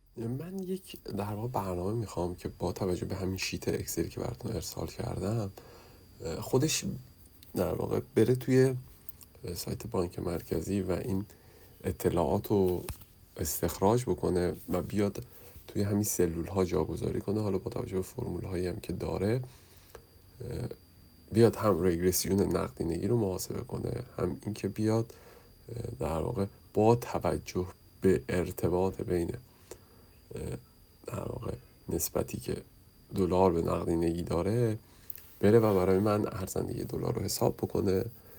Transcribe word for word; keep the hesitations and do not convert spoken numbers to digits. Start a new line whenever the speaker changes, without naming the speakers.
من یک در واقع برنامه میخوام که با توجه به همین شیت اکسلی که براتون ارسال کردم خودش در واقع بره توی سایت بانک مرکزی و این اطلاعات رو استخراج بکنه و بیاد توی همین سلول ها جاگذاری کنه. حالا با توجه به فرمول هایی هم که داره بیاد هم رگرسیون نقدینگی رو محاسبه کنه، هم اینکه بیاد در واقع با توجه به ارتباط بین در واقع نسبتی که دلار به نقدینگی داره بره و برای من ارزندگی دلار رو حساب بکنه